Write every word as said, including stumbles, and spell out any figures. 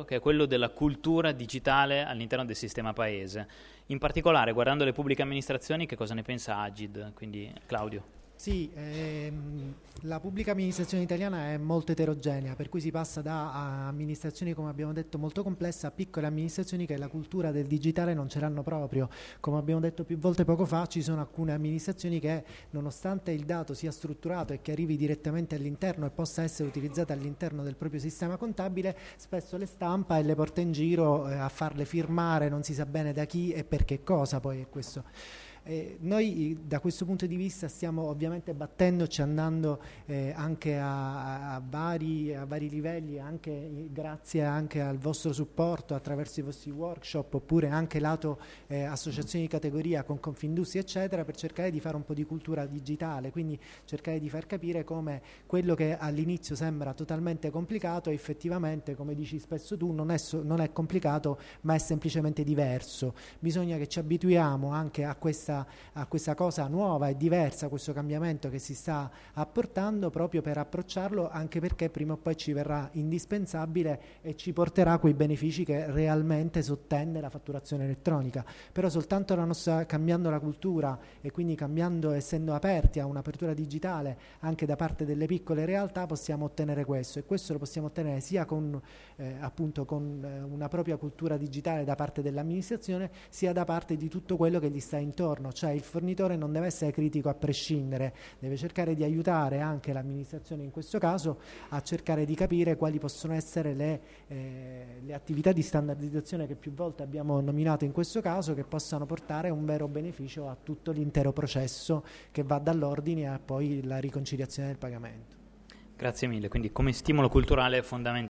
aspetto, che è quello della cultura digitale all'interno del sistema paese. In particolare, guardando le pubbliche amministrazioni, che cosa ne pensa Agid? Quindi, Claudio. Sì, ehm, la pubblica amministrazione italiana è molto eterogenea, per cui si passa da amministrazioni, come abbiamo detto, molto complesse, a piccole amministrazioni che la cultura del digitale non ce l'hanno proprio. Come abbiamo detto più volte poco fa, ci sono alcune amministrazioni che, nonostante il dato sia strutturato e che arrivi direttamente all'interno e possa essere utilizzato all'interno del proprio sistema contabile, spesso le stampa e le porta in giro eh, a farle firmare, non si sa bene da chi e per che cosa poi è questo. Eh, noi da questo punto di vista stiamo ovviamente battendoci, andando eh, anche a, a, vari, a vari livelli, anche grazie anche al vostro supporto attraverso i vostri workshop, oppure anche lato eh, associazioni di categoria con Confindustria eccetera, per cercare di fare un po' di cultura digitale, quindi cercare di far capire come quello che all'inizio sembra totalmente complicato effettivamente, come dici spesso tu, non è, so, non è complicato ma è semplicemente diverso. Bisogna che ci abituiamo anche a questa a questa cosa nuova e diversa, questo cambiamento che si sta apportando, proprio per approcciarlo, anche perché prima o poi ci verrà indispensabile e ci porterà quei benefici che realmente sottende la fatturazione elettronica. Però soltanto la nostra, cambiando la cultura e quindi cambiando, essendo aperti a un'apertura digitale anche da parte delle piccole realtà, possiamo ottenere questo, e questo lo possiamo ottenere sia con eh, appunto con eh, una propria cultura digitale da parte dell'amministrazione, sia da parte di tutto quello che gli sta intorno. Cioè il fornitore non deve essere critico a prescindere, deve cercare di aiutare anche l'amministrazione in questo caso a cercare di capire quali possono essere le, eh, le attività di standardizzazione che più volte abbiamo nominato in questo caso, che possano portare un vero beneficio a tutto l'intero processo che va dall'ordine a poi la riconciliazione del pagamento. Grazie mille, quindi come stimolo culturale è fondamentale